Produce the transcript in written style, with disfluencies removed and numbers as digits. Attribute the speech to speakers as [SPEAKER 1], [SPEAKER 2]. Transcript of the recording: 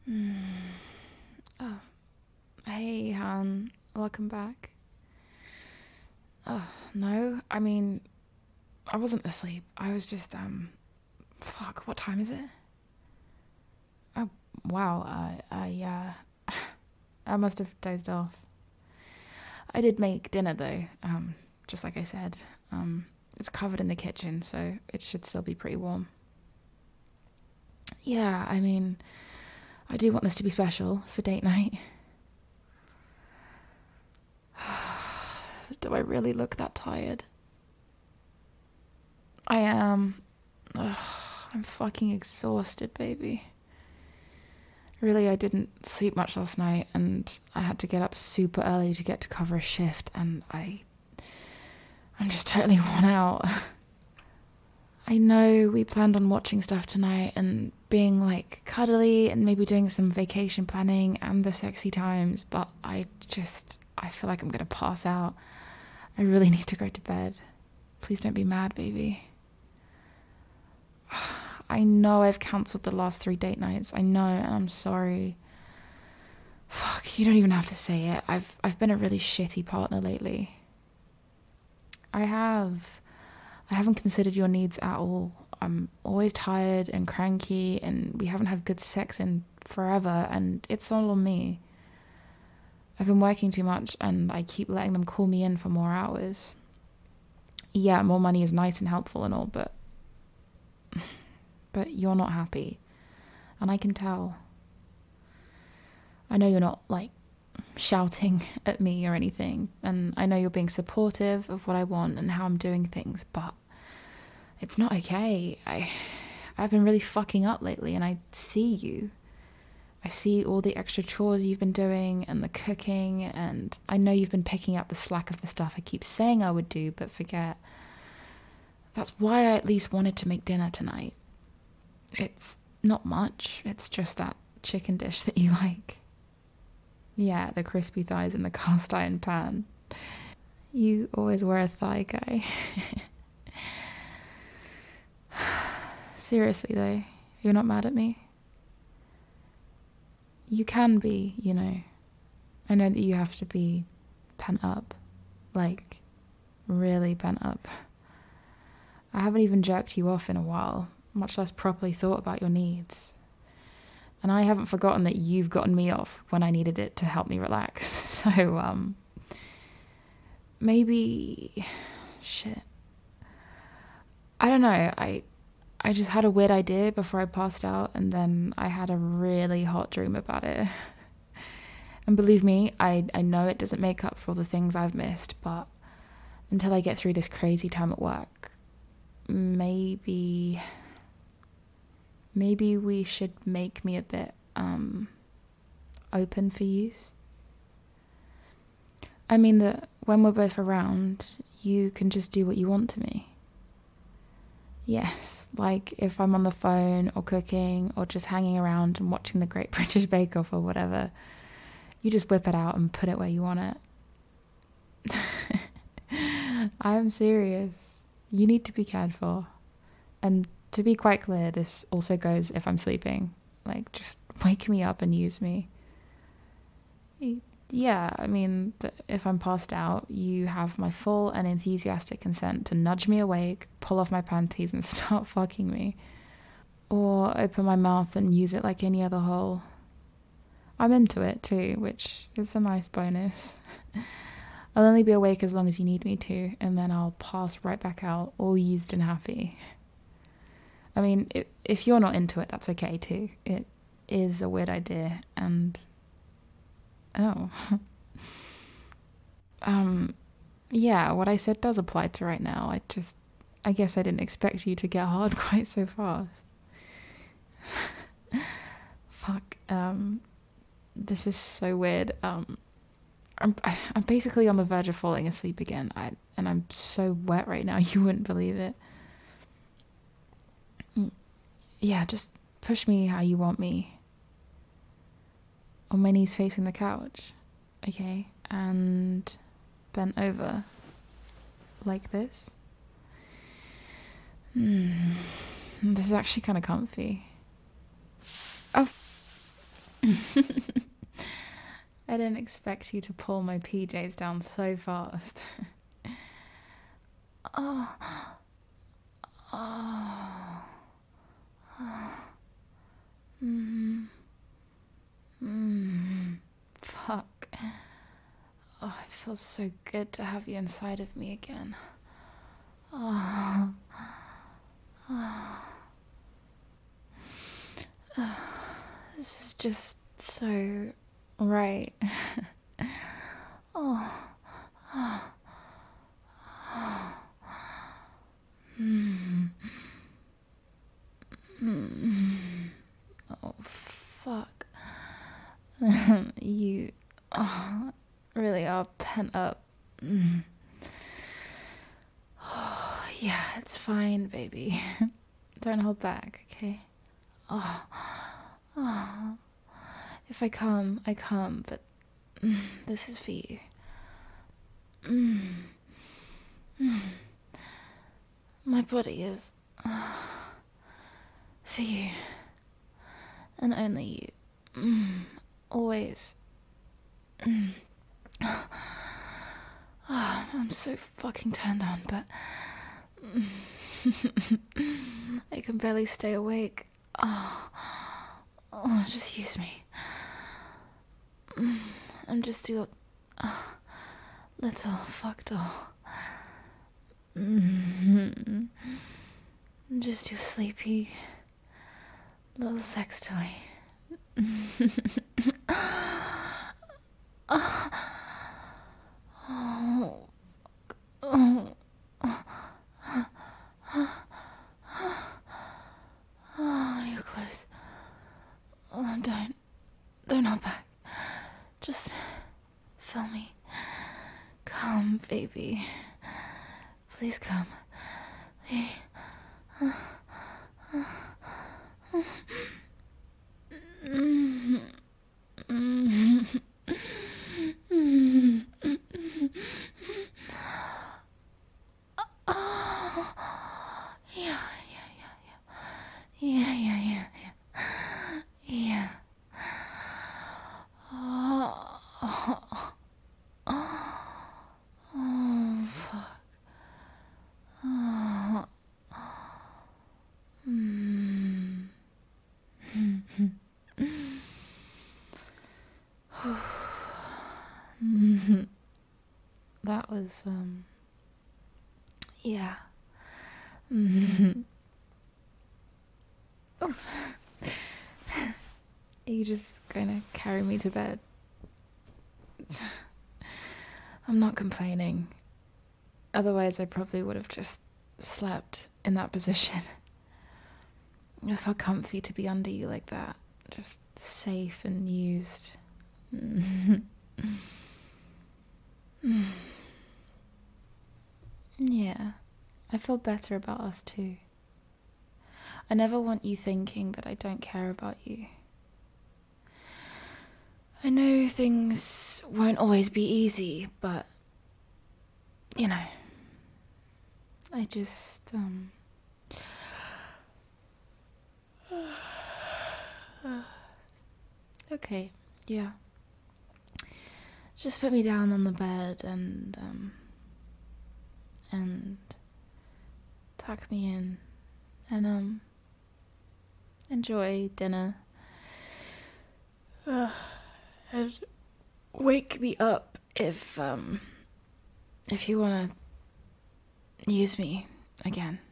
[SPEAKER 1] Mm. Oh, hey, Han. Welcome back. Oh, no, I mean, I wasn't asleep. I was just, fuck, what time is it? Oh, wow, I must have dozed off. I did make dinner, though, just like I said. It's covered in the kitchen, so it should still be pretty warm. Yeah, I mean, I do want this to be special for date night. Do I really look that tired? I am. Ugh, I'm fucking exhausted, baby. Really, I didn't sleep much last night, and I had to get up super early to get to cover a shift, and I'm just totally worn out. I know we planned on watching stuff tonight and being like cuddly and maybe doing some vacation planning and the sexy times, but I feel like I'm gonna pass out. I really need to go to bed. Please don't be mad, baby. I know I've cancelled the last 3 date nights. I know, and I'm sorry. Fuck, you don't even have to say it. I've been a really shitty partner lately. I have. I haven't considered your needs at all. I'm always tired and cranky, and we haven't had good sex in forever, and it's all on me. I've been working too much, and I keep letting them call me in for more hours. Yeah, more money is nice and helpful and all, but you're not happy. And I can tell. I know you're not, like, shouting at me or anything, and I know you're being supportive of what I want and how I'm doing things, but it's not okay. I've been really fucking up lately, and I see you. I see all the extra chores you've been doing and the cooking, and I know you've been picking up the slack of the stuff I keep saying I would do but forget. That's why I at least wanted to make dinner tonight. It's not much. It's just that chicken dish that you like. Yeah, the crispy thighs in the cast iron pan. You always were a thigh guy. Seriously though, you're not mad at me? You can be, you know. I know that you have to be pent up. Like, really pent up. I haven't even jerked you off in a while, much less properly thought about your needs. And I haven't forgotten that you've gotten me off when I needed it to help me relax. So, maybe... Shit. I don't know, I just had a weird idea before I passed out, and then I had a really hot dream about it. And believe me, I know it doesn't make up for all the things I've missed, but until I get through this crazy time at work, maybe we should make me a bit open for use. I mean that when we're both around, you can just do what you want to me. Yes, like if I'm on the phone or cooking or just hanging around and watching the Great British Bake Off or whatever, you just whip it out and put it where you want it. I'm serious. You need to be cared for. And to be quite clear, this also goes if I'm sleeping. Like, just wake me up and use me. Yeah, I mean, if I'm passed out, you have my full and enthusiastic consent to nudge me awake, pull off my panties and start fucking me. Or open my mouth and use it like any other hole. I'm into it too, which is a nice bonus. I'll only be awake as long as you need me to, and then I'll pass right back out, all used and happy. I mean, if you're not into it, that's okay too. It is a weird idea, and... Oh. Yeah, what I said does apply to right now. I guess I didn't expect you to get hard quite so fast. Fuck, this is so weird. I'm basically on the verge of falling asleep again. And I'm so wet right now, you wouldn't believe it. Yeah, just push me how you want me. On my knees facing the couch, okay? And bent over, like this. This is actually kind of comfy. Oh, I didn't expect you to pull my PJs down so fast. Oh. Oh. Fuck. Oh, it feels so good to have you inside of me again. Oh. This is just so right. Oh. Oh, fuck. You really are pent up. Oh, yeah, it's fine, baby. Don't hold back, okay? Oh. If I come, I come, but this is for you. My body is for you, and only you. Always. I'm so fucking turned on, but I can barely stay awake. Just use me. I'm just your little fuck doll. Just your sleepy little sex toy. You're close. Don't hold back. Just feel me. Come, baby. Please come. Yeah. Oh, fuck. That was, yeah. Oh. Are you just gonna carry me to bed? I'm not complaining. Otherwise, I probably would have just slept in that position. It felt comfy to be under you like that. Just safe and used. Yeah, I feel better about us too. I never want you thinking that I don't care about you. I know things won't always be easy, but, you know, I just, okay, yeah. Just put me down on the bed and tuck me in and, enjoy dinner. And wake me up if you wanna use me again.